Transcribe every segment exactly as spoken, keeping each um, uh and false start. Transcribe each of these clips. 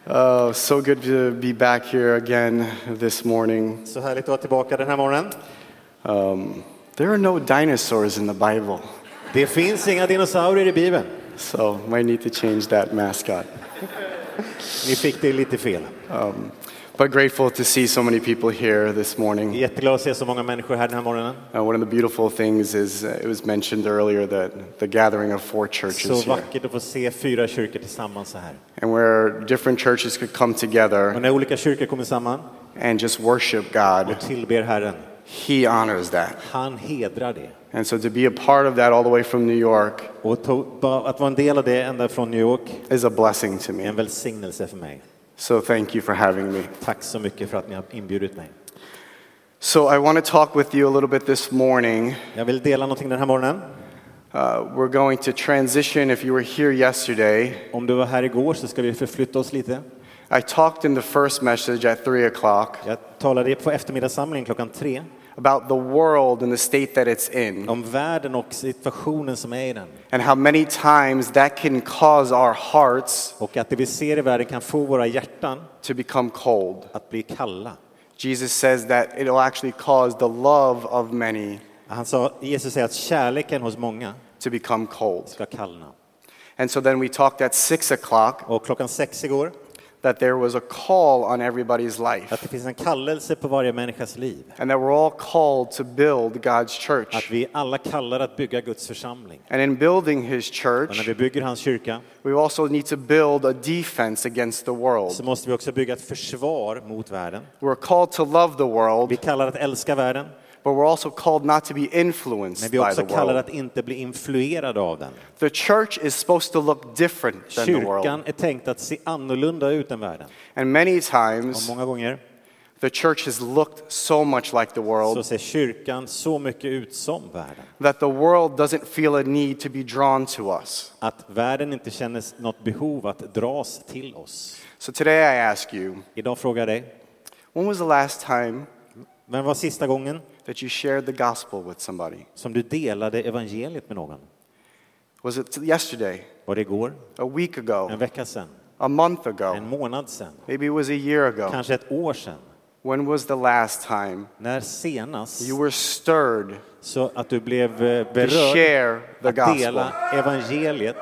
Uh, so good to be back here again this morning. Så härligt att vara tillbaka den här morgonen. Um, there are no dinosaurs in the Bible, Det finns inga dinosaurier i Bibeln. so might need to change that mascot. Ni fick det lite fel. Um, but grateful to see so many people here this morning. Jätteglad att se så många människor här den här morgonen. Uh, one of the beautiful things is uh, it was mentioned earlier that the gathering of four churches Så here, vackert att få se fyra kyrkor tillsammans så här. and where different churches could come together Och när olika kyrkor kommer samman and just worship God. och tillber Herren, He honors that. han hedrar det. And so to be a part of that all the way from New York Och to, ba- att vara en del av det ända från New York is a blessing to är me. en välsignelse för mig. So thank you for having me. Tack så mycket för att ni har inbjudit mig. So I want to talk with you a little bit this morning. Jag vill dela någonting den här morgonen. Uh, we're going to transition. If you were here yesterday, Om du var här igår så ska vi förflytta oss lite. I talked in the first message at three o'clock Jag talade på eftermiddagssamlingen klockan tre about the world and the state that it's in, om världen och situationen som är i den. and how many times that can cause our hearts Och att det vi ser i världen kan få våra hjärtan to become cold. att bli kalla. Jesus says that it'll actually cause the love of many Han sa, Jesus säger att kärleken hos många to become cold. ska kallna. And so then we talked at six o'clock Och klockan sex igår, that there was a call on everybody's life, att det finns en kallelse på varje människas liv. and that we're all called to build God's Att church. vi alla kallar att bygga Guds församling. And in building his Och när church, vi bygger hans kyrka we also need to build a defense against the world. så måste vi också bygga ett försvar mot världen. We're called to love the Vi world, kallar att älska världen, but we're also called not to be men influenced vi by också the kallar world. att inte bli influerade av den. The church is supposed to look different than the world. Kyrkan är tänkt att se annorlunda ut än världen. And many Och times, många gånger the church has looked so much like the så world ser kyrkan så mycket ut som världen. that the world doesn't feel a need to be drawn to us. Att världen inte känner något behov att dras till oss. So today I ask you, Idag frågar jag dig, when was the last time vem var sista gången that you shared the gospel with somebody? som du delade evangeliet med någon? Was it yesterday? Var det igår? A week ago? En vecka sedan? A month ago? En månad sedan? Maybe it was a year ago. Kanske ett år sedan? When was the last time När senast you were stirred så att du blev eh, to berörd share the att gospel? dela evangeliet?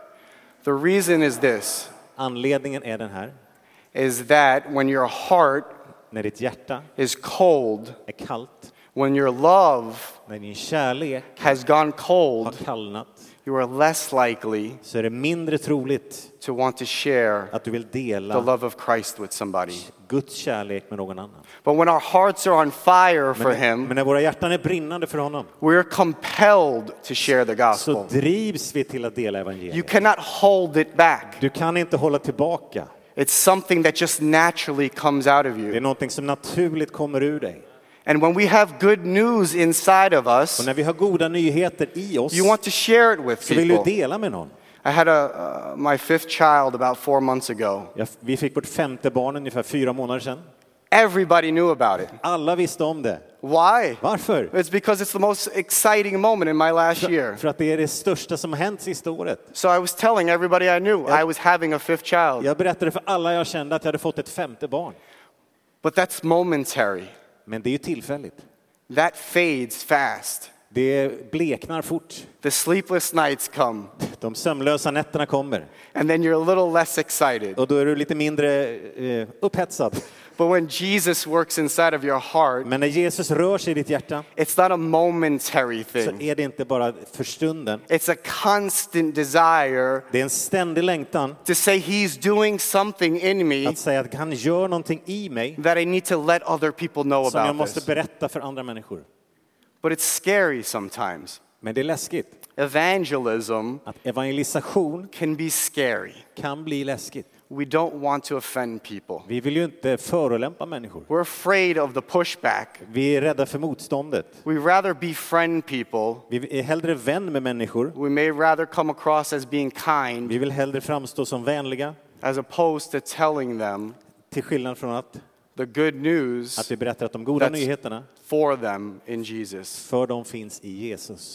The reason is this, Anledningen är den här. is that when your heart När ditt hjärta is cold, är kallt, when your love när din kärlek has gone har cold, kallnat, you are less likely så är det mindre troligt to want to share att du vill the dela love of Christ with somebody. Guds kärlek med någon annan. But when our hearts are on fire for Men, him, men när våra hjärtan är brinnande för honom we're compelled to share the så gospel. drivs vi till att dela You evangeliet. cannot hold it back. Du kan inte hålla tillbaka. It's something that just naturally comes out of Det är you. någonting som naturligt kommer ur dig. And when we have good news inside of us, Och när vi har goda nyheter i oss you want to share it with så vill du people. dela med någon. I had a, uh, my fifth child about four months ago. Ja, vi fick vårt femte barn ungefär fyra månader sedan. Everybody knew about it. Alla visste om det. Why? Varför? It's because it's the most exciting moment in my last För, year. för att det är det största som har hänt sista året. So I was telling everybody I knew Ja. I was having a fifth child. Jag berättade för alla jag kände att jag hade fått ett femte barn. But that's momentary. Men det är ju tillfälligt. That fades fast. Det bleknar fort. The sleepless nights come. De sömnlösa nätterna kommer. And then you're a little less excited. Och då är du lite mindre eh, upphetsad. But when Jesus works inside of your heart, Men när Jesus rör sig i ditt hjärta it's not a momentary så thing. är det inte bara för stunden. It's a constant desire Det är en ständig längtan to say he's doing something in me att säga att han gör någonting i mig that I need to let other people know som jag about måste this. berätta för andra människor. But it's scary sometimes. Men det är läskigt. Evangelism Att evangelisation can be scary. kan bli läskigt. We don't want to offend people. Vi vill ju inte förolämpa människor. We're afraid of the pushback. Vi är rädda för motståndet. We rather befriend people. Vi är hellre vän med människor. We may rather come across as being kind Vi vill hellre framstå som vänliga as opposed to telling them till skillnad från att, the good news att vi berättar att de goda That's- nyheterna for them in Jesus. för dem finns i Jesus.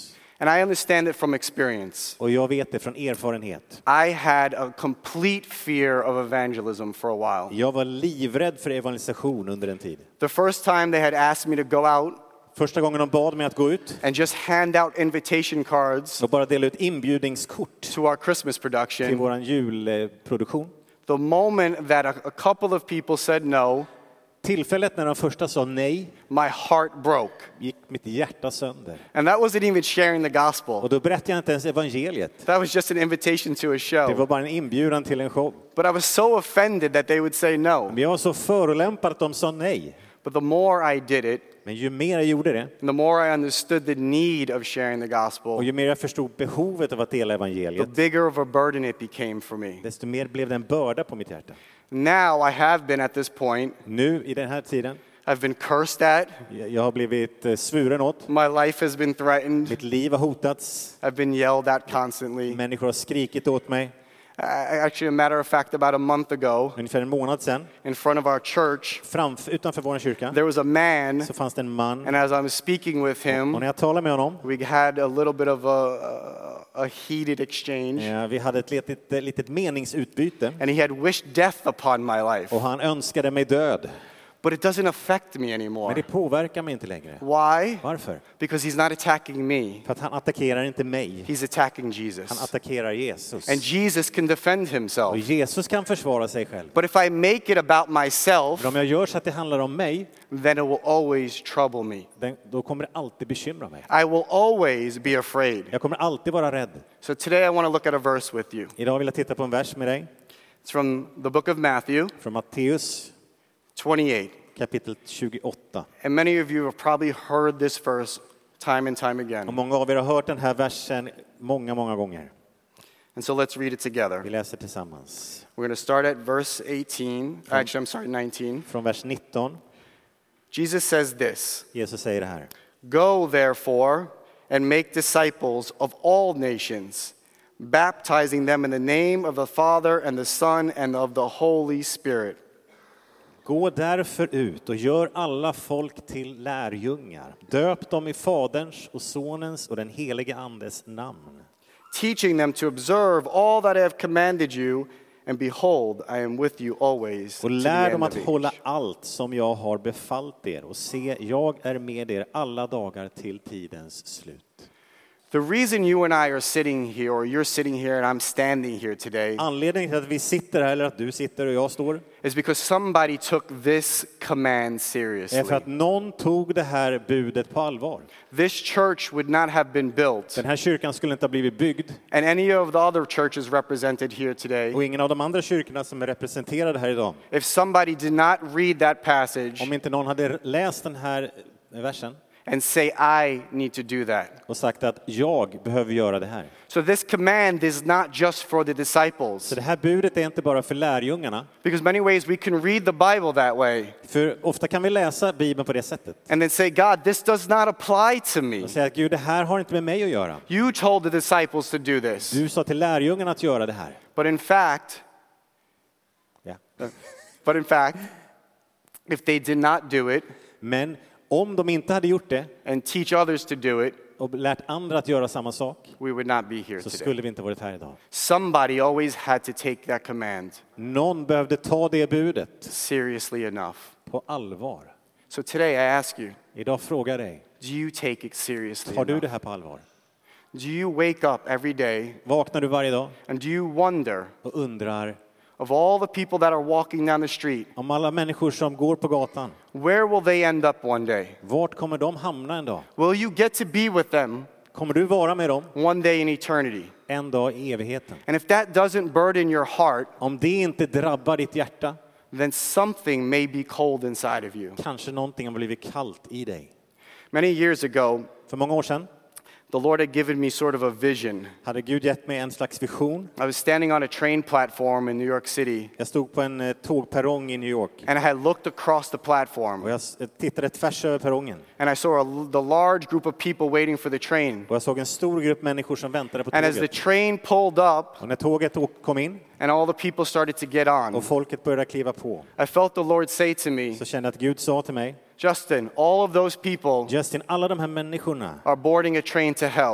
And I understand it from experience. Och jag vet det från erfarenhet. I had a complete fear of evangelism for a while. Jag var livrädd för evangelisation under en tid. The first time they had asked me to go out Första gången de bad mig att gå ut and just hand out invitation cards och bara dela ut inbjudningskort to our Christmas till production, våran julproduktion. the moment that a, a couple of people said no, Tillfället när de första sa nej my heart broke. gick mitt hjärta sönder. And that wasn't even sharing the gospel. Och då berättade jag inte ens evangeliet. That was just an invitation to a Det show. var bara en inbjudan till en show. But I was so offended that they would say no. Men jag var så förolämpad att de sa nej. But the more I did it, Men ju mer jag gjorde det and the more I understood the need of sharing the och gospel, ju mer jag förstod behovet av att dela the evangeliet, bigger of a burden it became for me. desto mer blev det en börda på mitt hjärta. Now I have been at this point, Nu i den här tiden, I've been cursed at, jag har blivit eh, svuren åt. my life has been threatened, Mitt liv har hotats. I've been yelled at constantly. Människor har skrikit åt mig. I, actually, a matter of fact, about a month ago, Ungefär en månad sedan, in front of our church, framf- utanför vår kyrka, there was a man, så fanns det en man. and as I was speaking with Och him, när jag talade med honom, we had a little bit of a, a, a heated exchange, ja, vi hade ett litet, eh, litet meningsutbyte. and he had wished death upon my life. Och han önskade mig död. But it doesn't affect me Men anymore. det påverkar mig inte längre. Why? Varför? Because he's not attacking me. För att han attackerar inte mig. He's attacking Han Jesus. attackerar Jesus. And Jesus can defend Och himself. Jesus kan försvara sig själv. But if I make it about myself, Men om jag gör så att det handlar om mig, then it will always trouble me. den- då kommer det alltid bekymra mig. I will always be afraid. Jag kommer alltid vara rädd. So today I want to look at a verse with you. Idag vill jag titta på en vers med dig It's from the book of Matthew, från Matteus twenty-eight. kapitel tjugoåtta. And many of you have probably heard this verse time and time Och again. många av er har hört den här versen många, många gånger. And so let's read it together. Vi läser tillsammans. We're going to start at verse eighteen. Actually, I'm sorry, nineteen. Från vers nitton. Jesus says this. Jesus säger det här. Go, therefore, and make disciples of all nations, baptizing them in the name of the Father and the Son and of the Holy Spirit. Gå därför ut och gör alla folk till lärjungar. Döp dem i Faderns och Sonens och den helige Andes namn. Teaching them to observe all that I have commanded you, and behold, I am with you always to Och the lär dem end att of hålla age. allt som jag har befallt er. Och se, jag är med er alla dagar till tidens slut. The reason you and I are sitting here, or you're sitting here and I'm standing here today, Anledningen till att vi sitter här, eller att du sitter och jag står, is because somebody took this command är seriously. för att någon tog det här budet på allvar. This church would not have been built, Den här kyrkan skulle inte ha blivit byggd. and any of the other churches represented here today, Och ingen av de andra kyrkorna som är representerade här idag, if somebody did not read that passage om inte någon hade läst den här versen and say, I need to do that. och sagt att jag behöver göra det här. So this command is not just for the disciples. Så det här budet är inte bara för lärjungarna. Because many ways we can read the Bible that way För ofta kan vi läsa Bibeln på det sättet. and then say, God, this does not apply to me. Och säga att Gud, det här har inte med mig att göra. You told the disciples to do this. Du sa till lärjungarna att göra det här. But in fact, Ja. but in fact, if they did not do it Men om de inte hade gjort det and teach others to do it, och lärt andra att göra samma sak, we would not be here så today. skulle vi inte varit här idag. Somebody always had to take that command Någon behövde ta det budet seriously enough. på allvar. So today I ask you, Idag frågar jag dig, do you take it seriously tar du det enough? här på allvar? Do you wake up every day Vaknar du varje dag and do you wonder, och undrar of all the people that are walking down the street, om alla människor som går på gatan, where will they end up one day? vart kommer de hamna en dag? Will you get to be with them Kommer du vara med dem one day in eternity? en dag i evigheten? And if that doesn't burden your heart, Om det inte drabbar ditt hjärta, then something may be cold inside of you. kanske någonting har blivit kallt i dig. Many years ago, För många år sedan the Lord had given me sort of a vision. hade Gud gett mig en slags vision. I was standing on a train platform in New York City, Jag stod på en eh, tågperrong i New York and I had looked across the och platform, jag s- tittade tvärs över perrongen. and I saw a, the large group of people waiting for the train. Och jag såg en stor grupp människor som väntade på And as the tåget. train pulled up Och när tåget å- kom in and all the people started to get on, och folket började kliva på, I felt the Lord say to me, så kände jag att Gud sa till mig, Justin, all of those people Justin, alla de här människorna are boarding a train to hell.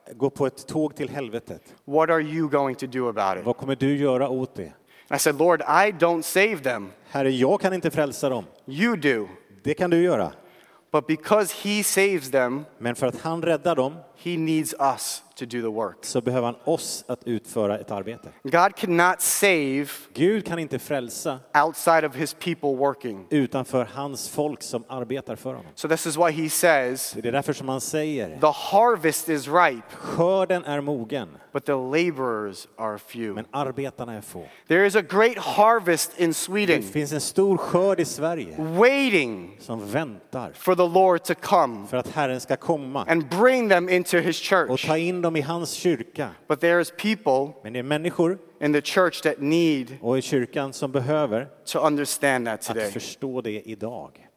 gå på ett tåg till helvetet. What are you going to do about it? Vad kommer du göra åt det? I said, Lord, I don't save them. Herre, jag kan inte frälsa dem. You do. Det kan du göra. But because he saves them, Men för att han räddar dem he needs us to do the work. så behöver han oss att utföra ett arbete. God cannot save Gud kan inte frälsa outside of his people working. utanför hans folk som arbetar för honom. So this is why he says, Det är därför som han säger, the harvest is ripe, skörden är mogen, but the laborers are few. men arbetarna är få. There is a great harvest in Det Sweden finns en stor skörd i Sverige waiting som väntar for the Lord to come för att Herren ska komma and bring them into his och church. ta in dem i hans kyrka. But there is people Men det är människor in the church that need och i kyrkan som behöver to understand that att today. förstå det idag.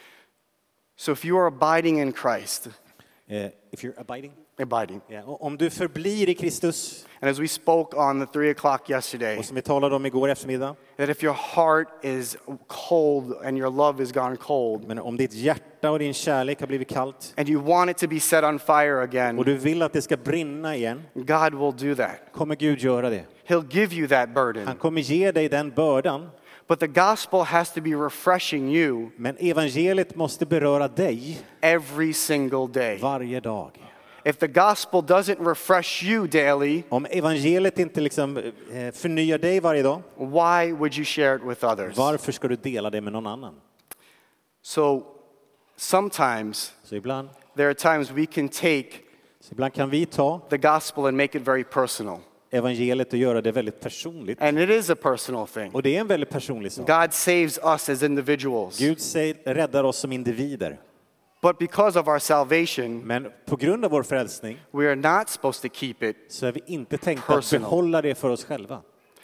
So if you are abiding in Christ, Eh, if you're abiding, abiding, yeah. och om du förblir i Kristus, and as we spoke on the three o'clock yesterday, och som vi talade om igår eftermiddag, that if your heart is cold and your love is gone cold, men om ditt hjärta och din kärlek har blivit kallt and you want it to be set on fire och again, du vill att det ska brinna igen, God will do that. kommer Gud göra det. He'll give you that burden. Han kommer ge dig den bördan, But the gospel has to be refreshing you men evangeliet måste beröra dig every single day. varje dag. If the gospel doesn't refresh you daily, Om evangeliet inte liksom eh, förnyar dig varje dag, why would you share it with others? varför ska du dela det med någon annan? So sometimes Så ibland, there are times we can take så ibland kan vi ta the gospel and make it very personal. evangeliet och göra det väldigt personligt. And it is a personal thing. Och det är en väldigt personlig sak. God saves us as individuals. Gud säger, räddar oss som individer. But because of our salvation, Men på grund av vår frälsning we are not supposed to keep it. så är vi inte tänkta att Personal. behålla det för oss själva.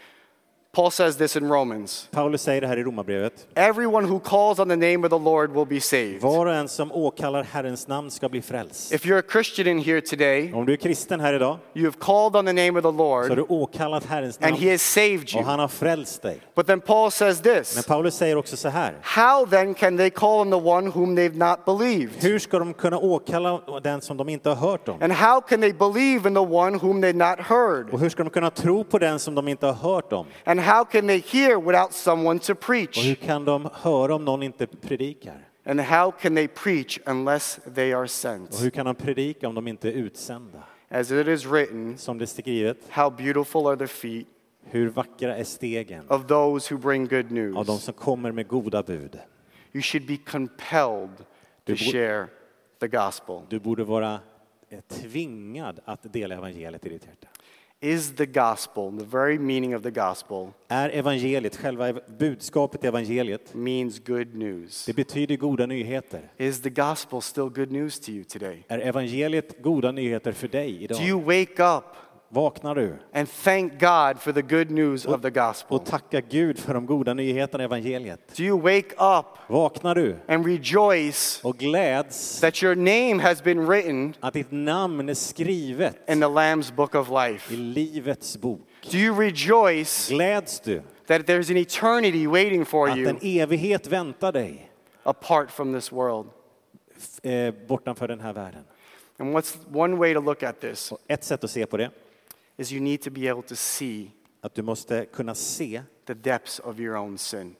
Paul says this in Romans. Paulus säger det här i Romarbrevet. Everyone who calls on the name of the Lord will be saved. Var och en som åkallar Herrens namn ska bli frälst. If you're a Christian in here today, Om du är kristen här idag you have called on the name of the så har Lord du åkallat Herrens and namn he has saved och you. han har frälst dig. But then Paul says Men this, Paulus säger också så här. how then can they call on the one whom they've not believed? Hur ska de kunna åkalla den som de inte har hört om? And how can they believe in the one whom they've not heard? Och hur ska de kunna tro på den som de inte har hört om? And how can they hear without someone to Och hur preach? kan de höra om någon inte predikar? And how can they preach unless they are Och sent? hur kan de predika om de inte är utsända? As it is written, Som det är skrivet, how beautiful are the feet hur vackra är stegen of those who bring good av de news. som kommer med goda bud. You should be compelled to Du bo- share the gospel. Du borde vara eh, tvingad att dela evangeliet i ditt hjärta. Is the gospel, the very meaning of the gospel, Är evangeliet, själva ev- budskapet i evangeliet, means good news. det betyder goda nyheter. Is the gospel still good news to you today? Är evangeliet goda nyheter för dig Do idag? you wake up Vaknar du and thank God for the good news of the gospel? och tackar Gud för de goda nyheterna i evangeliet? Do you wake up Vaknar du and rejoice och gläds that your name has been written att ditt namn är skrivet in the Lamb's book of i life? livets bok? Do you rejoice Gläds du that there's an eternity waiting for att you en evighet väntar dig apart from this world? f- eh, bortanför den här världen? And what's one way to look at this Och ett sätt att se på det, is you need to be able to see att du måste kunna se the depths of your own sin.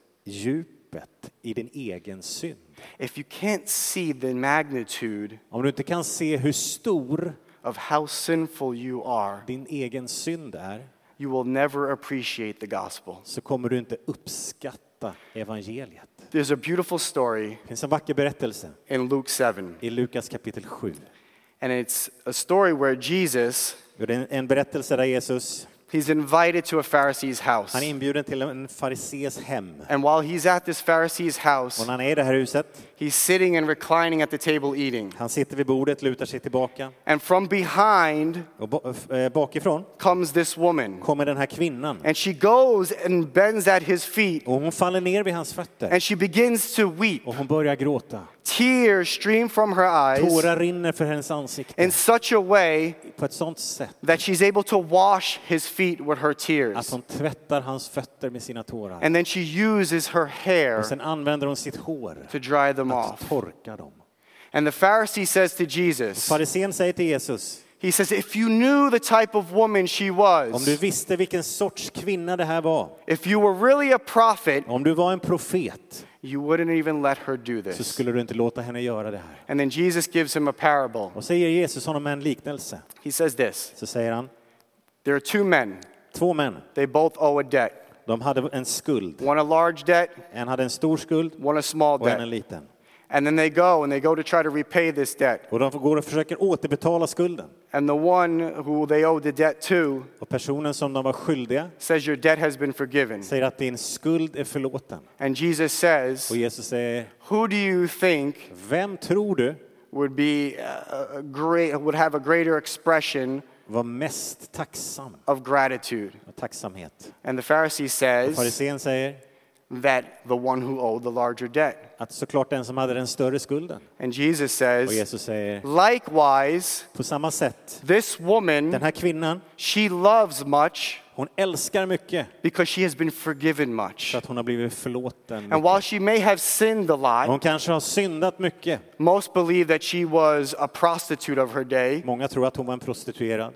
djupet i din egen synd. If you can't see the magnitude Om du inte kan se hur stor of how sinful you are, din egen synd är, you will never appreciate the gospel. så kommer du inte uppskatta evangeliet. There's a beautiful story Det finns en vacker berättelse in Luke seven, i Lukas kapitel sju. and it's a story where Jesus, Det är en berättelse där Jesus, he's invited to a Pharisee's house. han är inbjuden till en farisees hem. And while he's at this Pharisee's house, Och när han är i det här huset, he's sitting and reclining at the table eating. han sitter vid bordet, lutar sig tillbaka. And from behind Och ba- eh, bakifrån comes this woman. kommer den här kvinnan. And she goes and bends at his feet, Och hon faller ner vid hans fötter. and she begins to weep. Och hon börjar gråta. Tears stream from her eyes Tårar rinner för hennes ansikte. in such a way På ett sånt sätt that she's able to wash his feet with her att tears. hon tvättar hans fötter med sina tårar. And then she uses her hair Och sen använder hon sitt hår to dry them att off. torka dem. And the Pharisee says to Jesus, Farisén säger till Jesus, He says, if you knew the type of woman she was, Om du visste vilken sorts kvinna det här var, if you were really a prophet, om du var en profet, you wouldn't even let her do så this. skulle du inte låta henne göra det här. And then Jesus gives him a parable. Och säger Jesus honom en liknelse. He says this, Så säger han, there are two men. två män, They both owe a debt. de hade en skuld. One a large debt, En hade en stor skuld one a small och en en debt. liten. And then they go and they go to try to repay this debt. Och de går och försöker återbetala skulden. And the one who they owe the debt to Och personen som de var skyldiga says, your debt has been forgiven. säger att din skuld är förlåten. And Jesus says, Och Jesus säger, who do you think vem tror du would be a a great, would have a greater expression var mest tacksam of gratitude? och tacksamhet? And the Pharisee says Farisén säger that the one who owed the larger debt. att såklart den som hade den större skulden. And Jesus Och says, Jesus säger, likewise, på samma sätt, this woman, den här kvinnan, she loves much hon älskar mycket because she has been forgiven much. för att hon har blivit förlåten And mycket. while she may have sinned a lot, Hon kanske har syndat mycket. most believe that she was a prostitute of her day. Många tror att hon var en prostituerad.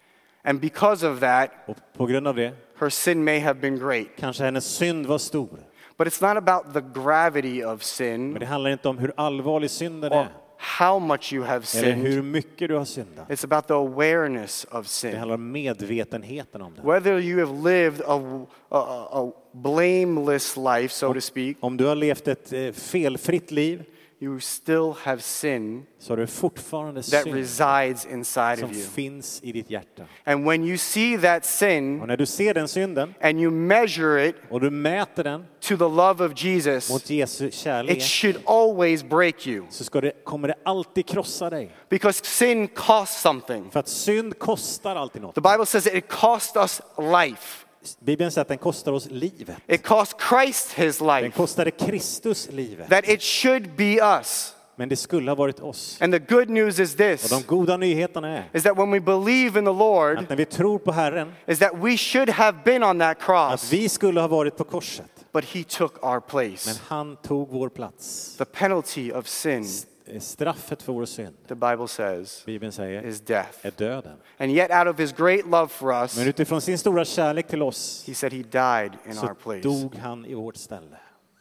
And because of that, Och på grund av det, her sin may have been great. kanske hennes synd var stor. But it's not about the gravity of sin Men det handlar inte om hur allvarlig synden or är. how much you have Eller sinned. hur mycket du har syndat. It's about the awareness of Det sin. handlar om medvetenheten om det. Whether you have lived a, a, a blameless life, so to speak, Om du har levt ett eh, felfritt liv you still have sin så har du fortfarande that synd resides inside som of you. finns i ditt hjärta. And when you see that sin Och när du ser den synden and you measure it och du mäter den to the love of Jesus, mot Jesu it kärlek should always break you så ska det, kommer det alltid krossa dig. because sin costs something. För att synd kostar alltid något. The Bible says that it cost us life. Bibeln säger att den kostar oss livet. It cost Christ his Den life. kostade Kristus livet. That it should be us. Men det skulle ha varit oss. And the good news is Och this, de goda nyheterna är is that when we believe in the Lord, att när vi tror på Herren, is that we should have been on that att cross, vi skulle ha varit på korset. but he took our Men place. han tog vår plats. The penalty of sin, Straffet för vår synd, the Bible says, Bibeln säger, is death. är döden. And yet out of his great love for us, Men utifrån sin stora kärlek till oss he said he died in så our place. dog han i vårt ställe.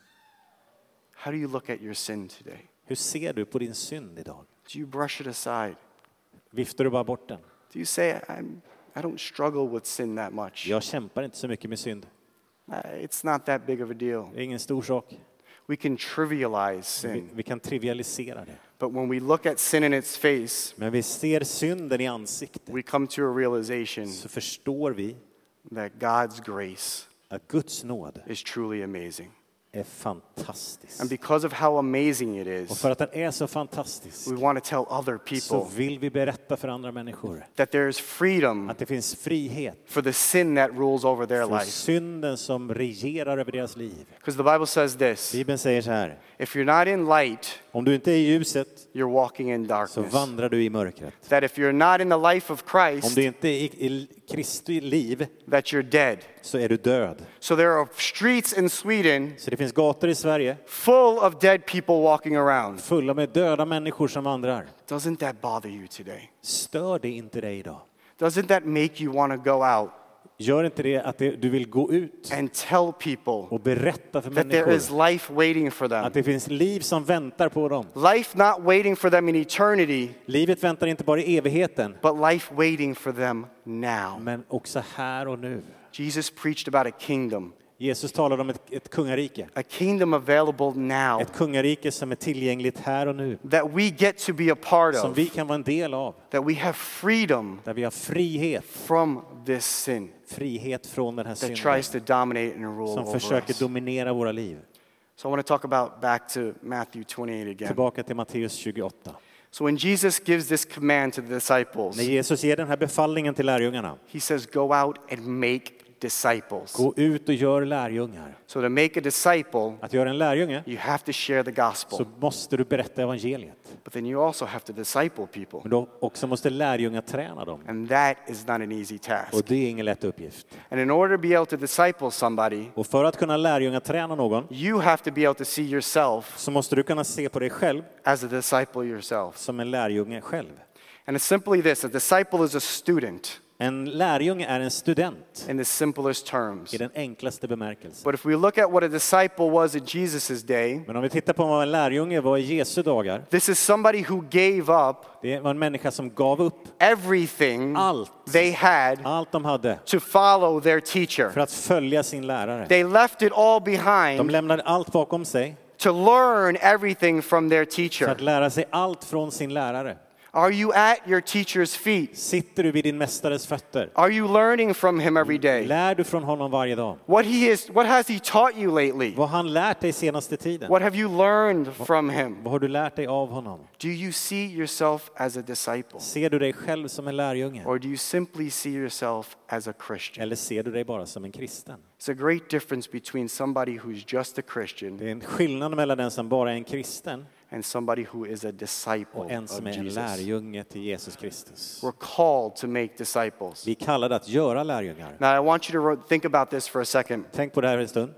How do you look at your sin today? Hur ser du på din synd idag? Do you brush it aside? Viftar du bara bort den? Do you say, I'm, I don't struggle with sin that much? Jag kämpar inte så mycket med synd. Uh, It's not that big of a deal. Det är ingen stor sak. We can trivialize Vi, sin. vi kan trivialisera det. But when we look at sin in its face, Men vi ser synden i ansiktet we come to a realization så förstår vi that God's grace att Guds nåd is truly amazing. är fantastisk. And because of how amazing it Och is, för att den är så fantastisk we want to tell other så people vill vi berätta för andra människor that there is freedom att det finns frihet for the sin that rules over their för life. synden som regerar över deras liv. Because the Bible says this, Bibeln säger så här, if you're not in light, om du inte är i ljuset you're walking in så darkness. vandrar du i mörkret. That if you're not in the life of Om Christ, du inte är i, i Kristi liv that you're dead. så är du död. So there are streets in Sweden Så det finns gator i Sverige full of dead people walking around. fulla med döda människor som vandrar. Doesn't that bother you today? Stör det inte dig idag? Doesn't that make you want to go out Gör inte det att det, du vill gå ut and tell people och berätta för that there is människor life waiting for them? att det finns liv som väntar på dem. Life not waiting for them in eternity, Livet väntar inte bara i evigheten, but life waiting for them now. men också här och nu. Jesus preached about a kingdom, Jesus talade om ett, ett kungarike. a kingdom available now Ett kungarike som är tillgängligt här och nu. that we get to be a part Som of, vi kan vara en del av. that we have freedom Där vi har frihet. from this sin Frihet från den här that synden. tries to dominate and rule Som over försöker us. dominera våra liv. So I want to talk about back to Matthew twenty-eight again. Tillbaka till Matteus tjugoåtta. So when Jesus gives this command to the disciples, När Jesus ger den här befallningen till lärjungarna. he says, go out and make disciples. Gå ut och gör lärjungar. So to make a disciple, Att göra en lärjunge you have to share the gospel. så måste du berätta evangeliet. But then you also have to disciple people. Men då också måste lärjungar träna dem. And that is not an easy task. Och det är ingen lätt uppgift. And in order to be able to disciple somebody, Och för att kunna lärjungar träna någon you have to be able to see yourself så måste du kunna se på dig själv as a disciple yourself. som en lärjunge själv. And it's simply this: a disciple is a student En lärjunge är en student in the simplest terms. i den enklaste bemärkelsen. But if we look at what a disciple was in Jesus' day, Men om vi tittar på vad en lärjunge var i Jesu dagar, this is somebody who gave up det var en människa som gav upp everything allt, they had allt de hade to follow their teacher. för att följa sin lärare. They left it all De behind lämnade allt bakom sig to learn everything from their för teacher. att lära sig allt från sin lärare. Are you at your teacher's feet? Sitter du vid din mästares fötter? Are you learning from him every day? Lär du från honom varje dag? What he is, what has he taught you lately? Vad har han lärt dig senaste tiden? What have you learned from him? Vad har du lärt dig av honom? Do you see yourself as a disciple? Ser du dig själv som en lärjunge? Or do you simply see yourself as a Christian? Eller ser du dig bara som en kristen? It's a great difference between somebody who's just a Christian Det är en skillnad mellan den som bara är en kristen and somebody who is a disciple och en som of är en Jesus. lärjunge till Jesus Kristus. We're called to make disciples. Vi kallar det att göra lärjungar. Now I want you to ro- think about this for a second. Tänk på det här en stund.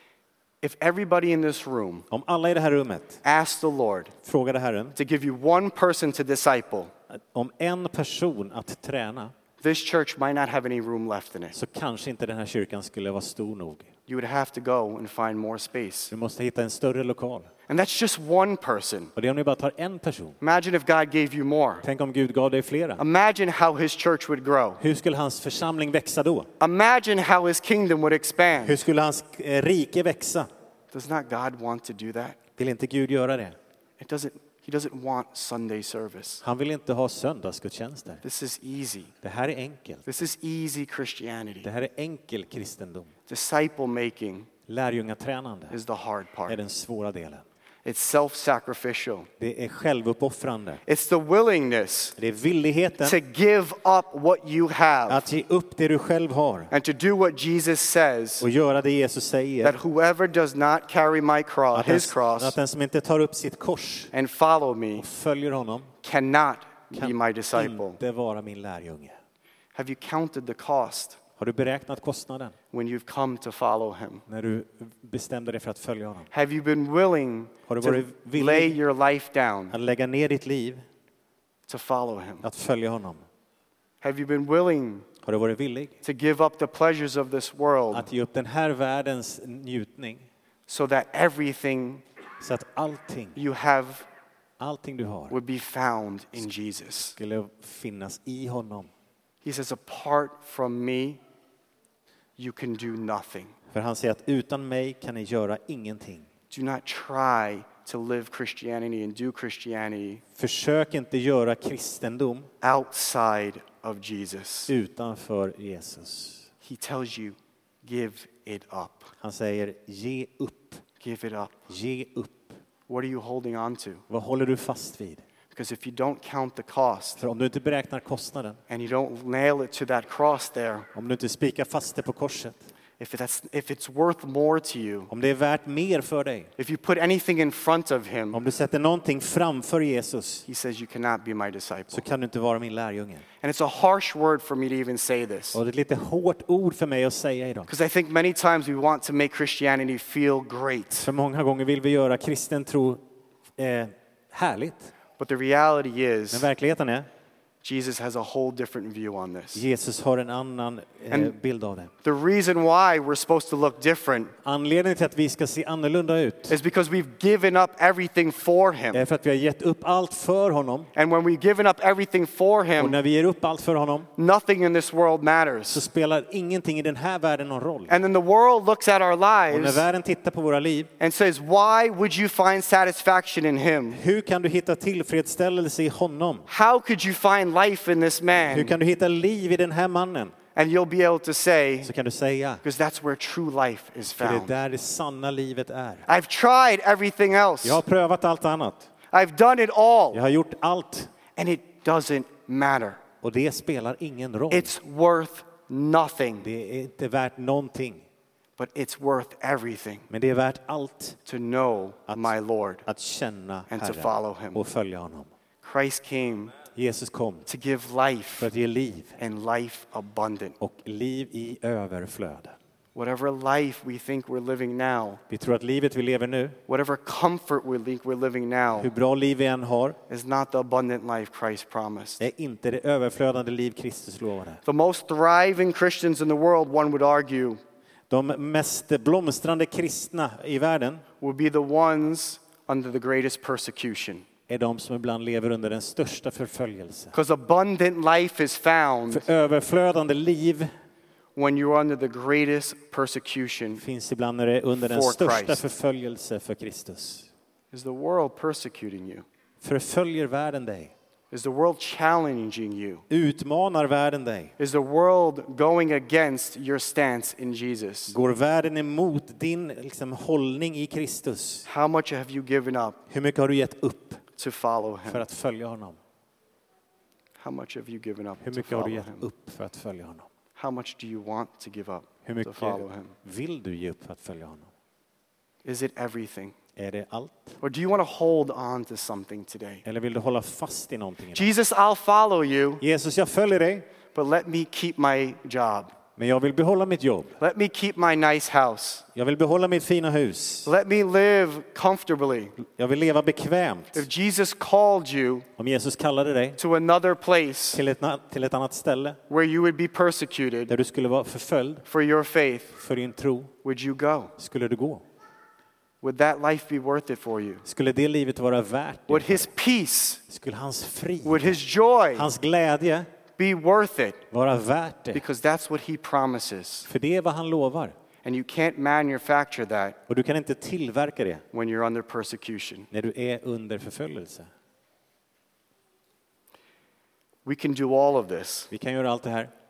If everybody in this room Om alla i det här rummet asked the Lord frågade Herren to give you one person to disciple, om en person att träna, this church might not have any room left in it. så kanske inte den här kyrkan skulle vara stor nog. You would have to go and find more space. Vi måste hitta en större lokal. And that's just one person. Och det är om ni bara tar en person. Imagine if God gave you more. Tänk om Gud gav dig flera. Imagine how his church would grow. Hur skulle hans församling växa då? Imagine how his kingdom would expand. Hur skulle hans eh, rike växa? Does not God want to do that? Vill inte Gud göra det? It doesn't, he doesn't want Sunday service. Han vill inte ha söndagsgudstjänster. This is easy. Det här är enkelt. This is easy Christianity. Det här är enkel kristendom. Disciple making Lärjungatränande is the hard är part. den svåra delen. It's self-sacrificial. Det är självuppoffrande. It's the willingness Det är villigheten to give up what you have att ge upp det du själv har and to do what Jesus says, och göra det Jesus säger. that whoever does not carry my cross, Att den, his cross, att den som inte tar upp sitt kors and follow me och följer honom cannot be kan my disciple. inte vara min lärjunge. Have you counted the cost Har du beräknat kostnaden when you've come to follow him? när du bestämde dig för att följa honom? Have you been willing Har du to varit villig lay your life down att lägga ner ditt liv, to follow him? att följa honom? Have you been willing Har du varit villig to give up the pleasures of this world att ge upp den här världens njutning so that everything så att allting, you have allting du har would be found in Jesus? skulle finnas i honom? He says, apart from me, you can do nothing. För han säger att utan mig kan ni göra ingenting. Do not try to live Christianity and do Christianity Försök inte göra kristendom outside of Jesus. utanför Jesus. He tells you, give it up. Han säger ge upp, Give it up. ge upp. What are you holding on to? Vad håller du fast vid? Because if you don't count the cost För om du inte beräknar kostnaden, and you don't nail it to that cross there, om du inte spikar fast det på korset, if that's if it's worth more to you, om det är värt mer för dig, if you put anything in front of him, om du sätter någonting framför Jesus, he says you cannot be my så disciple. kan du inte vara min lärjunge. And it's a harsh word for me to even say this. Och det är ett lite hårt ord för mig att säga idag. Because I think many times we want to make Christianity feel great. För många gånger vill vi göra kristen tro eh, härligt. But the reality Men is, verkligheten är, Jesus has a whole different view on this. Jesus har en annan eh, And- bild av det. The reason why we're supposed to look different Anledningen till att vi ska se annorlunda ut is because we've given up everything for him. är för att vi har gett upp allt för honom. And when we've given up everything for Och him, när vi ger upp allt för honom nothing in this world så matters. spelar ingenting i den här världen någon roll. And then the world looks at our Och när lives världen tittar på våra liv, and says, why would you find satisfaction in him? hur kan du hitta tillfredsställelse i honom? How could you find life in this Hur man? kan du hitta liv i den här mannen? And you'll be able to say, Så kan du säga, because that's where true life is för det är found. där det sanna livet är. I've tried everything else. Jag har prövat allt annat. I've done it all. Jag har gjort allt. And it doesn't matter. Och det spelar ingen roll. It's worth nothing, Det är inte värt någonting. but it's worth everything Men det är värt allt to know my Lord att känna and to Herren follow him. och följa honom. Christ came Jesus kom to give för life att ge liv and life abundant. och liv i överflöd. Whatever life we think we're living now, Vi tror att livet vi lever nu, whatever comfort we think we're living now, hur bra liv vi än har, is not the abundant life Christ promised. är inte det överflödande liv Kristus lovade. The most thriving Christians in the world, one would argue, De mest blomstrande kristna i världen would be the ones under the greatest persecution. är de som ibland lever under den största förföljelse. Because abundant life is found För överflödande liv when you're under the greatest persecution. finns ibland när det är under den For största Christ. förföljelse för Kristus. Is the world persecuting you? Förföljer världen dig? Is the world challenging you? Utmanar världen dig? Is the world going against your stance in Jesus? Går världen emot din liksom, hållning i Kristus? How much have you given up Hur mycket har du gett upp to follow för him? att följa honom? How much have you given up Hur to mycket har du follow gett him? upp för att följa honom? How much do you want to give up Hur to mycket follow him? vill du ge upp för att följa honom? Is it everything? Är det allt? Or do you want to hold on to something today? Eller vill du hålla fast i någonting idag? Jesus, I'll follow you, Jesus, jag följer dig, but let me keep my job. men jag vill behålla mitt jobb. Let me keep my nice house. Jag vill behålla mitt fina hus. Let me live comfortably. Jag vill leva bekvämt. If Jesus called you Om Jesus kallade dig to another place till ett, na- till ett annat ställe where you would be persecuted där du skulle vara förföljd for your faith, för din tro, would you go? skulle du gå? Would that life be worth it for you? Skulle det livet vara värt Would det? his peace, Skulle hans frid, would his joy hans glädje be worth it? vara värt det? Because that's what he promises. För det är vad han lovar. And you can't manufacture that Och du kan inte tillverka det when you're under persecution. när du är under förföljelse. We can do all of this. Vi kan göra allt det här.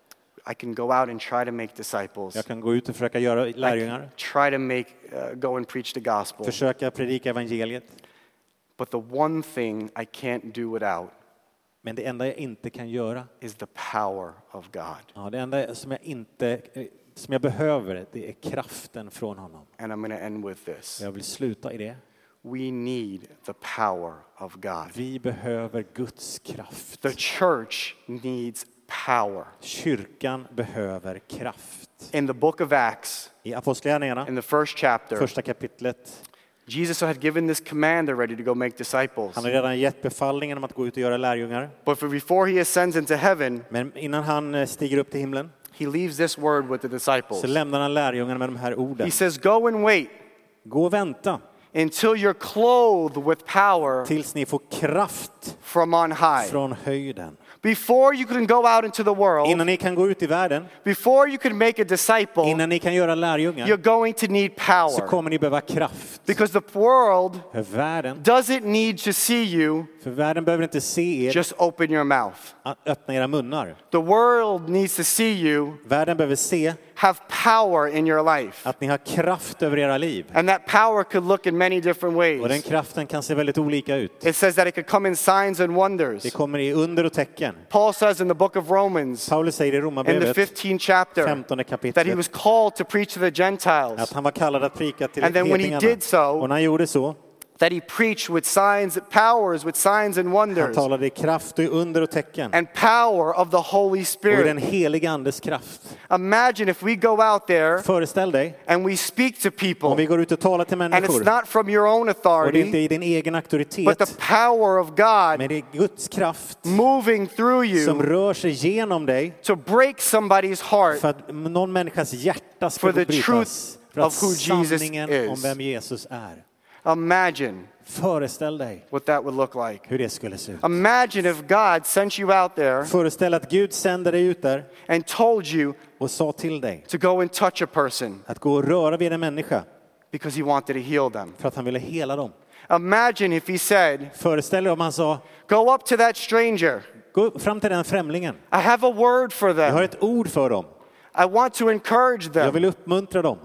I can go out and try to make disciples. Jag kan gå ut och försöka göra I can lärjungar. try to make, uh, go and preach the gospel. Försöka predika evangeliet. But the one thing I can't do without Men det enda jag inte kan göra, is the power of God. ja, det enda som jag inte, som jag behöver, det är kraften från honom. And I'm going to end with this. Jag vill sluta i det. We need the power of God. Vi behöver Guds kraft. The church needs power. Kyrkan behöver kraft. In the book of Acts, I Apostlagärningarna, in the first chapter, första kapitlet, Jesus had given this command already to go make disciples. han har redan gett befallningen om att gå ut och göra lärjungar. But for before he ascends into heaven, Men innan han stiger upp till himlen he leaves this word with the disciples. så lämnar han lärjungarna med de här orden. He says, go and wait Gå och vänta until you're clothed with power tills ni får kraft from on high. från höjden. Before you can go out into the world, Innan ni kan gå ut i världen, before you can make a disciple, innan ni kan göra lärjungar, you're going to need så power. kommer ni behöva kraft. Because the world För världen, doesn't need to see you, för världen behöver inte se er just open your mouth. att öppna era munnar. The world needs to see you Världen behöver se have power in your life. att ni har kraft över era liv. And that power could look in many different Och den ways. kraften kan se väldigt olika ut. It says that it could come in signs and wonders. Det kommer i under och tecken. Paul says in the book of Romans, Paulus säger i in the Romarbrevet, fifteenth chapter, femtonde that he kapitlet, was called to preach to the Gentiles, att han var kallad att prika till And then when he hedningarna. did so, Och när han gjorde så, that he preached with signs, powers, with signs and han wonders, talade i kraft och i under och tecken. and power of the Holy Och i den Spirit. heliga andes kraft. Imagine if we go out there Föreställ dig and we speak to om people, vi går ut och talar till and it's människor. not from your own Och det är inte authority, i din egen but auktoritet, the power of God men det är Guds kraft moving through som you rör sig genom dig to break somebody's heart för att någon människas hjärta ska For the brytas. truth För att of who Jesus sanningen is. om vem Jesus är. Imagine Föreställ dig what that would look like. hur det skulle se ut. Imagine if God sent you out there Föreställ att Gud sände dig ut där and told you och sa till dig to go and touch a person att gå och röra vid en människa because he wanted to heal them. för att han ville hela dem. Imagine if he said, Föreställ dig om han sa, go up to that stranger. gå fram till den främlingen. I have a word for Jag har them. ett ord för dem. I want to encourage Jag them. vill uppmuntra dem.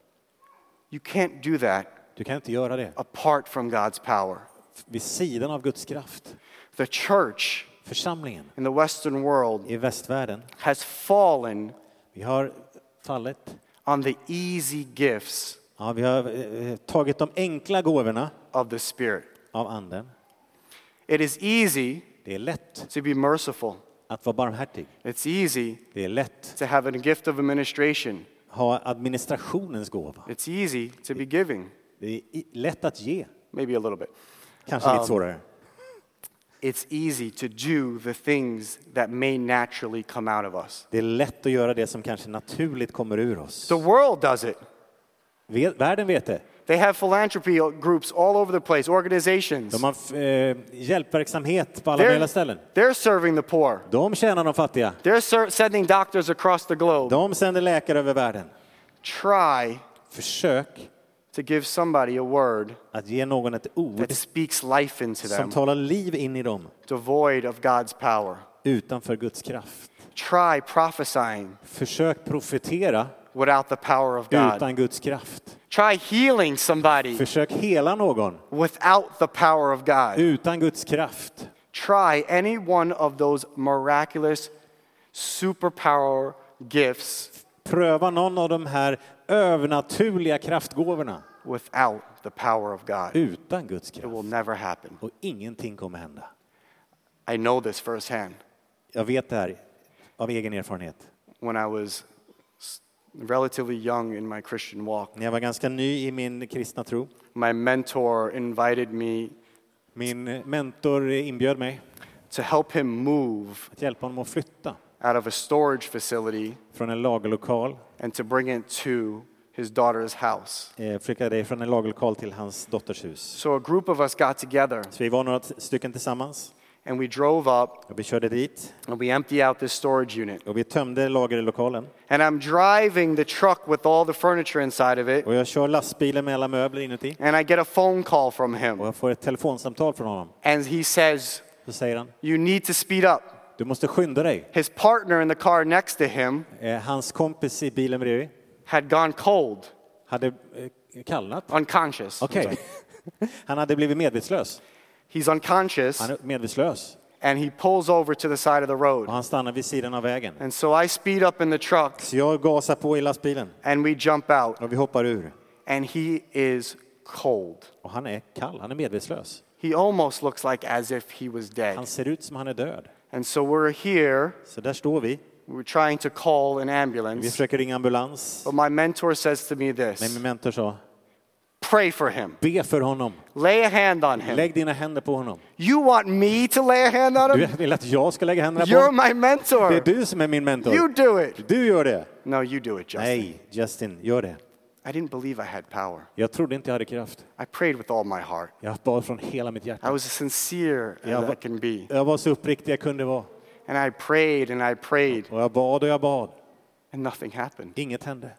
You can't do that Du kan inte göra det apart from God's power. vid sidan av Guds kraft. The church Församlingen in the Western world i västvärlden, has fallen vi har fallit. on the easy gifts Ja, vi har eh, tagit de enkla gåvorna of the Spirit. av anden. It is easy Det är lätt to be merciful. att vara barmhärtig. It's easy Det är lätt to have a gift of administration. ha administrationens gåva. It's easy to be giving. Det är i- lätt att ge. Maybe a little bit. Kanske lite svårare. It's easy to do the things that may naturally come out of us. Det är lätt att göra det som kanske naturligt kommer ur oss. The world does it. Vet- Världen vet det. They have philanthropy groups all over the place, organizations. De har eh, hjälpverksamhet på alla möjliga They're, ställen. they're serving the poor. De tjänar de fattiga. They're ser- sending doctors across the globe. De sänder läkare över världen. Try Försök to give somebody a word att ge någon ett ord that speaks life into som them, talar liv in i dem devoid of God's power. utanför Guds kraft. Try prophesying Försök profetera without the power of God. utan Guds kraft. Try healing somebody Försök hela någon without the power of God. utan Guds kraft. Try any one of those miraculous superpower gifts Pröva någon av de här övernaturliga kraftgåvorna without the power of God. utan Guds It kraft. will never happen. Och ingenting kommer hända. I know this firsthand. Jag vet det här av egen erfarenhet. When I was s- relatively young in my Christian walk, När jag var ganska ny i min kristna tro. my mentor invited me Min mentor inbjöd mig to help him move att hjälpa honom att flytta out of a storage facility från en lagerlokal. and to bring it to his daughter's house. Eh, Flyttade det från en lagerlokal till hans dotters hus. So a group of us got together Så vi var några t- stycken tillsammans. and we drove up Och vi körde dit and we emptied out this storage unit. och vi tömde lagerlokalen. And I'm driving the truck with all the furniture inside of it, Och jag kör lastbilen med alla möbler inuti. and I get a phone call from him. Och jag får ett telefonsamtal från honom. And he says, Så säger han, "You need to speed up." du måste skynda dig. His partner in the car next to him Eh, Hans kompis i bilen bredvid had gone cold, hade eh, kallnat. unconscious. Okej. Han hade blivit medvetslös. He's unconscious, Han är medvetslös. and he pulls over to the side of the Och road. han stannar vid sidan av vägen. And so I speed up in the truck, Så jag gasar på i lastbilen. and we jump out, Och vi hoppar ur. and he is cold. Och han är kall, han är medvetslös. He almost looks like as if he was dead. Han ser ut som han är död. And so we're here, Så där står vi. we're trying to call an Vi ambulance. försöker ringa ambulans. But my mentor says to me Men this, min mentor sa, pray for him. be för honom. Lay a hand on him. Lägg dina händer på honom. You want me to lay a hand on Du him? vill att jag ska lägga händerna på You're honom? my Det mentor. är du som är min mentor. You do it. Du gör det. No, you do it, Justin. Nej, Justin, gör det. I didn't believe I had power. Jag trodde inte jag hade kraft. I prayed with all my heart. Jag bad från hela mitt I hjärta. was as sincere Jag as I var, can be. jag var så uppriktig jag kunde vara. And I prayed and I prayed, Och jag bad och jag bad. and nothing happened Inget hände.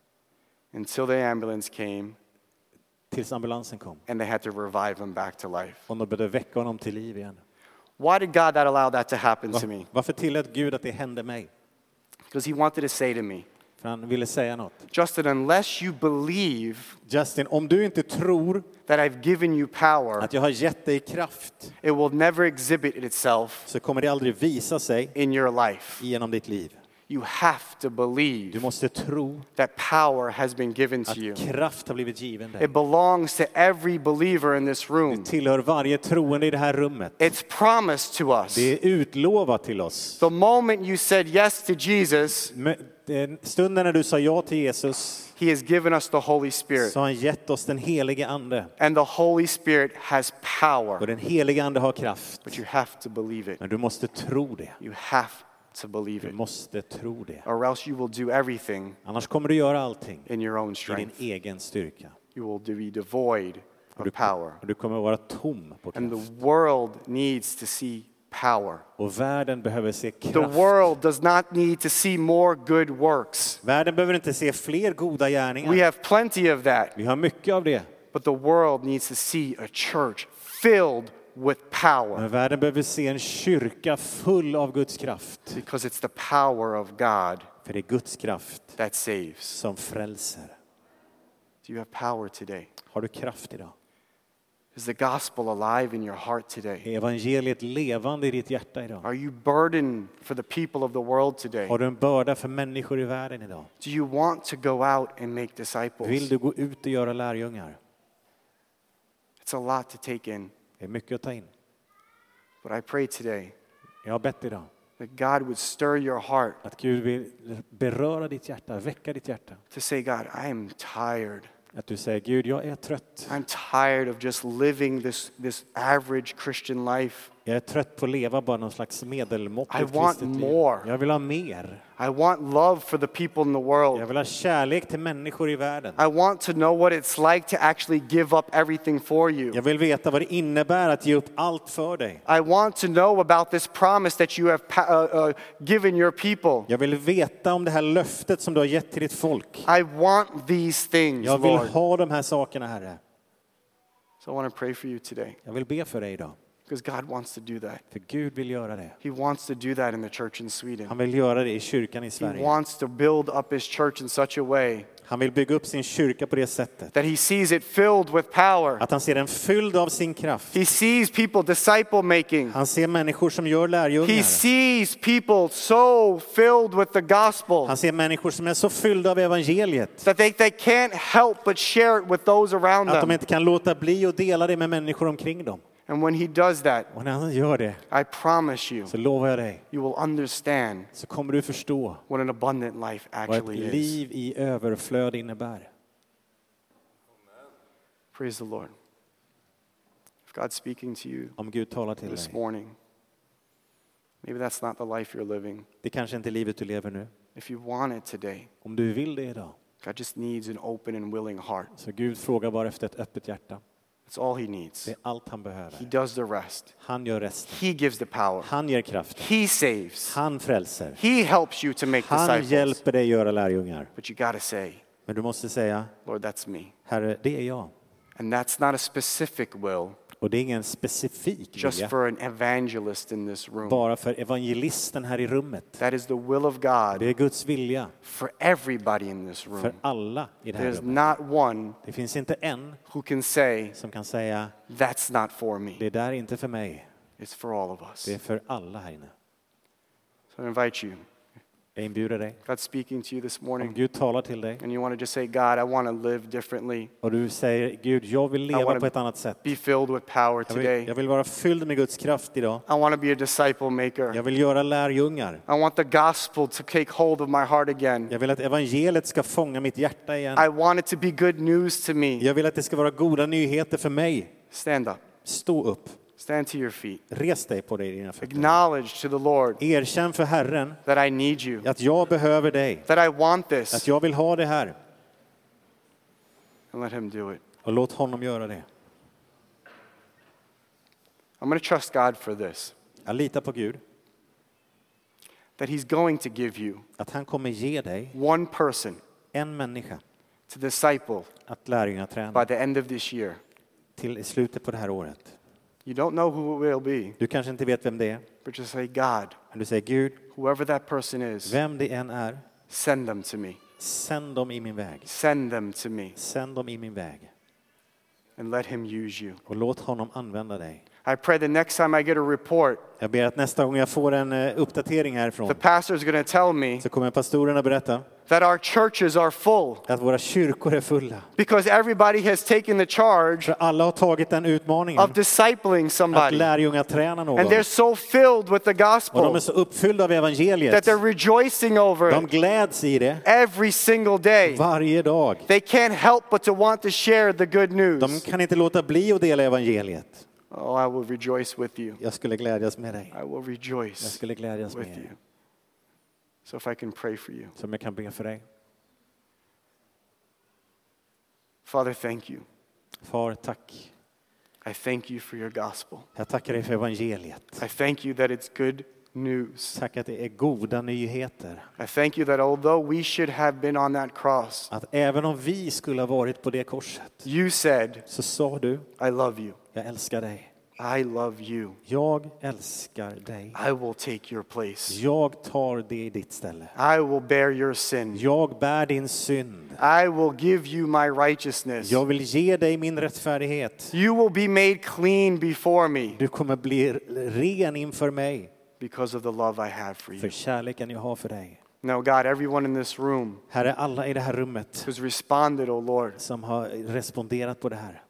until the ambulance came Tills ambulansen kom. and they had to revive him back to life. Och de började väcka honom till liv igen. Why did God that allow that to happen to me? Va- Varför tillät Gud att det hände mig? Because he wanted to say to me, För han ville säga något. Justin, unless you believe Justin, om du inte tror that I've given you power, att jag har gett dig kraft it will never exhibit itself så kommer det aldrig visa sig in your life. genom ditt liv. You have to Du believe måste tro that power has been given to att you. kraft har blivit given dig. It belongs to every believer in this Det room. tillhör varje troende i det här rummet. It's promised to us. Det är utlovat till oss. The moment you said yes to Jesus, Men den stunden när du sa ja till Jesus he has given us the Holy Spirit. så har han gett oss den helige Ande. And the Holy Spirit has Och power. den helige Ande har kraft. But you have to believe it. Men du måste tro det. You have to believe Du it. måste tro det. Or else you will do everything Annars kommer du göra allting in your own i din strength. egen styrka. You will be devoid Och du, of power. och du kommer vara tom på And kraft. the world needs to see power. Och världen behöver se The kraft. world does not need to see more good works. Världen behöver inte se fler goda We gärningar. have plenty of that. Vi har mycket av det. But the world needs to see a church filled with power. Men världen behöver se en kyrka full av Guds kraft. Because it's the power of God För det är Guds kraft that saves. som frälser. Do you have power today? Har du kraft idag? Is the gospel alive in your heart today? Är evangeliet levande i ditt hjärta idag? Are you burdened for the people of the world today? Har du en börda för människor i världen idag? Do you want to go out and make disciples? Vill du gå ut och göra lärjungar? It's a lot to take in. Det är mycket att ta in. But I pray today Jag har bett idag That God would stir your heart Att Gud vill beröra ditt hjärta, väcka ditt hjärta. to say, God, I am tired. Att du säger, Gud, jag är trött. I'm tired of just living this, this average Christian life. Jag är trött på att leva bara någon slags I medelmåttigt want kristet liv. more. Jag vill ha mer. I want love for the people in the Jag world. vill ha kärlek till människor i världen. I want to know what it's like to actually give up everything for you. Jag vill veta vad det innebär att ge upp allt för dig. I want to know about this promise that you have pa- uh, uh, given your people. Jag vill veta om det här löftet som du har gett till ditt folk. I want these things, Jag vill Lord. ha de här sakerna, Herre. So I want to pray for you today Jag vill be för dig idag. because God wants to do that. För Gud vill göra det. He wants to do that in the church in Sweden. Han vill göra det i kyrkan i He Sverige. wants to build up his church in such a way Han vill bygga upp sin kyrka på det sättet. that he sees it filled with power. Att han ser den fylld av sin kraft. He sees people disciple making. Han ser människor som gör He lärjungar. sees people so filled with the gospel Han ser människor som är så fyllda av evangeliet. that they, they can't help but share it with those around Att de them. inte kan låta bli att dela det med människor omkring dem. And when he does that, Och när han gör det I promise you, så lovar jag dig, you will understand så kommer du förstå what an abundant life vad ett actually is. liv i överflöd innebär. Praise the Lord. If God's speaking to you Om Gud talar till this dig. morning, maybe that's not the life you're living. Det kanske inte är livet du lever nu. If you want it today, Om du vill det idag. God just needs an open and willing heart. Så Gud frågar bara efter ett öppet hjärta. That's all he needs. Det är allt han He behöver. does the rest. Han gör resten. He gives the power. Han ger kraften. He saves. Han frälser. He helps you to make Han disciples. hjälper dig göra lärjungar. But you got to say, Men du måste säga, Lord, that's me. Herre, det är jag. And that's not a specific will Och det är ingen specifik just vilja. for an evangelist in this room. Bara för evangelisten här i rummet. That is the will of Det God är Guds vilja for everybody in this för room. alla i det här There's rummet. not one Det finns inte en who can say, som kan säga, that's not for me. det där är inte för mig. It's for all of us. Det är för alla här inne. So I invite you. Jag inbjuder dig. God's speaking to you this Om morning. Gud talar till dig And you want to just say, God, I want to live differently. och du säger, Gud, jag vill leva wanna på ett annat sätt. Be filled with power Jag vill, today. jag vill vara fylld med Guds kraft idag. I want to be a disciple maker. Jag vill göra lärjungar. I want the gospel to take hold of my heart again. Jag vill att evangeliet ska fånga mitt hjärta igen. I want it to be good news to me. Jag vill att det ska vara goda nyheter för mig. Stand up. Stå upp. Stand to your feet. Res dig på dig i dina fötter. Acknowledge to the Lord Erkänn för Herren that I need you, att jag behöver dig. that I want Att this, jag vill ha det här. and let him do it. Och låt honom göra det. I'm going to trust God for this, Jag litar på Gud. that he's going to give you Att han kommer ge dig one person en människa to disciple att lärjungaträna by the end of this year. till i slutet på det här året. You don't know who it will be, Du kanske inte vet vem det är. but just say, God, Men du säger, Gud, whoever that person is, vem det än är, send them to me. sänd dem i min väg. Send them to me, Sänd dem i min väg. and let him use you. Och låt honom använda dig. I pray the next time I get a report, Jag ber att nästa gång jag får en eh, uppdatering härifrån the pastor is going to tell me så kommer pastorerna berätta that our churches are full att våra kyrkor är fulla. because everybody has taken the charge För alla har tagit den utmaningen of discipling att somebody. lärjungaträna någon. And they're so filled with the Och de gospel är så uppfyllda av evangeliet. that they're rejoicing over De it gläds i det every single day. varje dag. They can't help but to want to share the good De news. kan inte låta bli att dela evangeliet. Oh, I will rejoice with you. Jag skulle glädjas med dig. I will Jag rejoice skulle glädjas with med you. dig. So if I can pray for you. Som jag kan be för dig. Father, thank you. Far, tack. I thank you for your gospel. Jag tackar dig för evangeliet. I thank you that it's good news. Tack att det är goda nyheter. I thank you that although we should have been on that cross, Att även om vi skulle ha varit på det korset you said, så sa du, I love you. jag älskar dig. I love you. Jag älskar dig. I will take your place. Jag tar det i ditt ställe. I will bear your sin. Jag bär din synd. I will give you my righteousness. Jag vill ge dig min rättfärdighet. You will be made clean before me Du kommer bli ren inför mig because of the love I have for för you. kärleken jag har för dig. Now, God, everyone in this room Herre, alla i det här rummet who's responded, oh Lord, som har responderat på det här.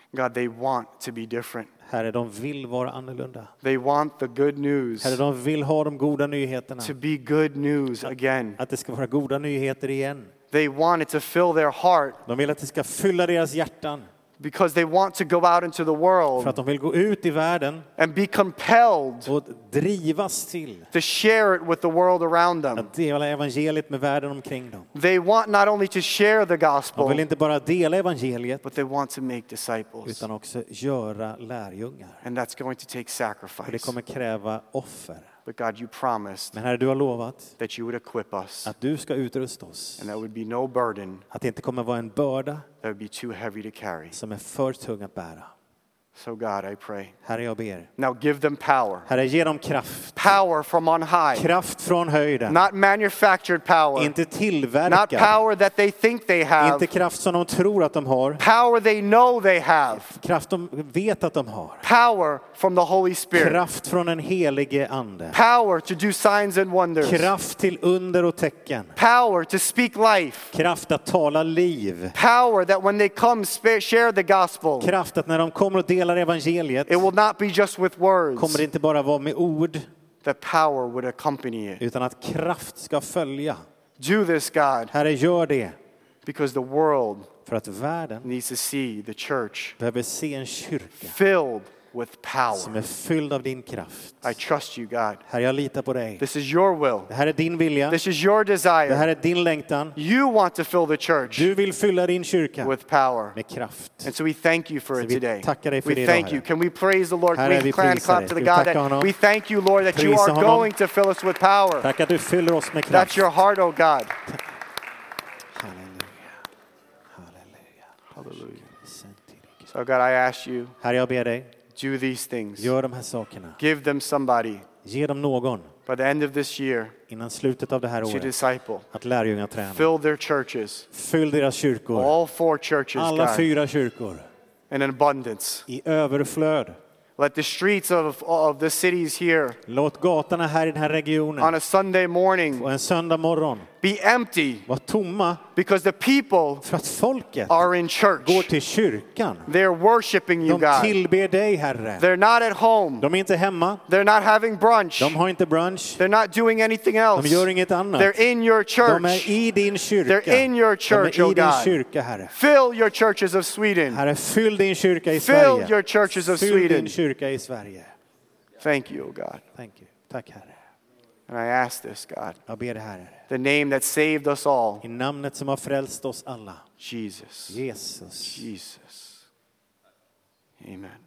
God, they want to be different. Herre, de vill vara annorlunda. They want the good news Herre, de vill ha de goda nyheterna. to be good news again. Att det ska vara goda nyheter igen. They want it to fill their heart De vill att det ska fylla deras hjärtan. because they want to go out into the För world att de vill gå ut i världen and be compelled och drivas till to share it with the world around them. att dela evangeliet med världen omkring dem. They want not only to share the De gospel, vill inte bara dela evangeliet but they want to make disciples. utan också göra lärjungar. And that's going to take Och det sacrifice. kommer kräva offer. But God, you promised Men Herre, du har lovat that you would equip us, att du ska utrusta oss. and that would be no burden Att det inte kommer vara en börda that would be too heavy to carry. som är för tung att bära. So God, I pray. Herre, jag ber. Now give them power. Herre, ge dem kraft. Power from on high. Kraft från höjden. Not manufactured power. Inte Not tillverkad. power that they think they have. Inte kraft som de tror att de har. Power they know they have. Kraft de vet att de har. Power from the Holy Spirit. Kraft från en helige ande. Power to do signs and wonders. Kraft till under och tecken. Power to speak life. Kraft att tala liv. Power that when they come spa- share the gospel, Kraft att när de kommer och delar evangeliet it will not be just with words. kommer det inte bara vara med ord That power would accompany it. utan att kraft ska följa. Do this, God, Herre, gör det because the world för att världen needs to see the church behöver se en kyrka filled with som power. är fylld av din kraft. I trust you, God. Herre, jag litar på dig. This is your will. Det här är din vilja. This is your Det desire. här är din längtan. You want to fill the church Du vill fylla din kyrka with power. med kraft. And so we thank you for Så it vi today. tackar dig för We det thank idag, you. Herre. Can we praise the Lord? Herre, We vi can prisar clap dig. to the Vi God. tackar that- honom. We thank you, Lord, that you Prisa are honom. going to fill us with power. Tack att du fyller oss med That's kraft. your heart, oh God. Halleluja. Halleluja. Hallelujah. So God, I ask you, Herre, jag ber dig, do these things. gör de här sakerna. Give them somebody Ge dem någon by the end of this year innan slutet av det här to året disciple. att lärjungaträna. Fill their churches, Fyll deras kyrkor. all four churches, Alla God, fyra kyrkor. in abundance. I överflöd. Let the streets of, of the cities here Låt gatorna här i den här regionen on a Sunday morning och en söndag morgon be empty vara tomma because the people för att folket are in går church. till kyrkan. They're worshiping you, De God. tillber dig, Herre. They're not at home. De är inte hemma. They're not having brunch. De har inte brunch. They're not doing anything De else. gör inget annat. They're in your De är church. i din kyrka. They're in your De church, är oh i din God. kyrka, Herre. Fill your churches of Sweden. Herre, fyll din kyrka i Fill Sverige. your churches of Fyll Sweden. din kyrka i Sverige. Thank you, oh God. Thank you. Tack, Herre. And I ask this, God, Jag ber det, Herre. the name that saved us all, I namnet som har frälst oss alla. Jesus. Jesus. Jesus. Amen.